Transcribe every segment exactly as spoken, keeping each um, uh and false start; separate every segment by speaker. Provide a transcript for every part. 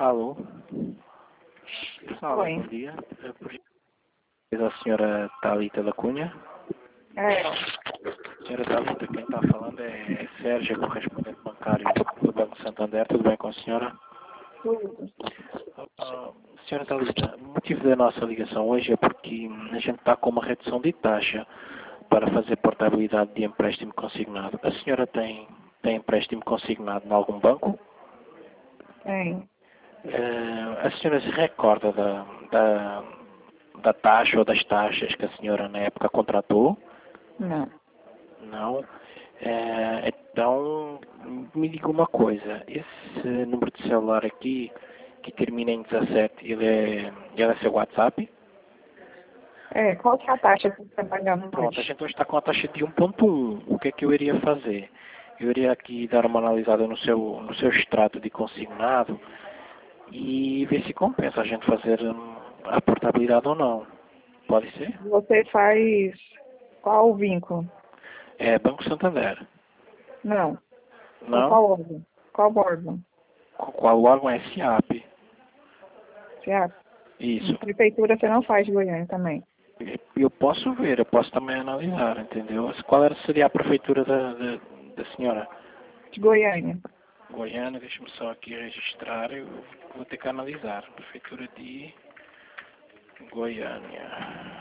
Speaker 1: Alô? Alô,
Speaker 2: Oi.
Speaker 1: bom dia. É por gentileza a senhora Thalita da Cunha?
Speaker 2: É,
Speaker 1: Senhora Thalita, quem está falando é Sérgio, correspondente bancário do Banco Santander. Tudo bem com a senhora?
Speaker 2: tudo.
Speaker 1: Ah, senhora Thalita, o motivo da nossa ligação hoje é porque a gente está com uma redução de taxa para fazer portabilidade de empréstimo consignado. A senhora tem, tem empréstimo consignado em algum banco?
Speaker 2: Tem.
Speaker 1: Eh, a senhora se recorda da, da, da taxa ou das taxas que a senhora na época contratou?
Speaker 2: Não.
Speaker 1: Não? Eh, então, me diga uma coisa. Esse número de celular aqui, que termina em dezassete, ele é, ele é seu WhatsApp?
Speaker 2: É, qual que é a taxa que você está pagando
Speaker 1: Pronto, a
Speaker 2: hoje?
Speaker 1: gente hoje está com a taxa de um ponto um. O que é que eu iria fazer? Eu iria aqui dar uma analisada no seu, no seu extrato de consignado e ver se compensa a gente fazer hum, a portabilidade ou não. Pode ser?
Speaker 2: Você faz qual o vínculo?
Speaker 1: É Banco Santander.
Speaker 2: Não. Ou
Speaker 1: Não?
Speaker 2: qual órgão? Qual órgão?
Speaker 1: Qu- Qual órgão é S A P?
Speaker 2: Você acha? Em
Speaker 1: Isso.
Speaker 2: prefeitura você não faz de Goiânia também.
Speaker 1: Eu posso ver, eu posso também analisar, entendeu? Qual era, seria a prefeitura da, da, da senhora?
Speaker 2: De Goiânia.
Speaker 1: Goiânia, deixa-me só aqui registrar, eu vou ter que analisar. Prefeitura de Goiânia.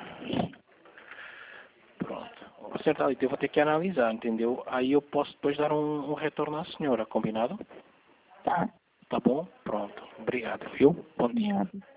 Speaker 1: Pronto. Ô, senhor Thalita, eu vou ter que analisar, entendeu? Aí eu posso depois dar um, um retorno à senhora, combinado?
Speaker 2: Tá.
Speaker 1: Tá bom? Pronto. Obrigado, viu? Bom dia.
Speaker 2: Nada.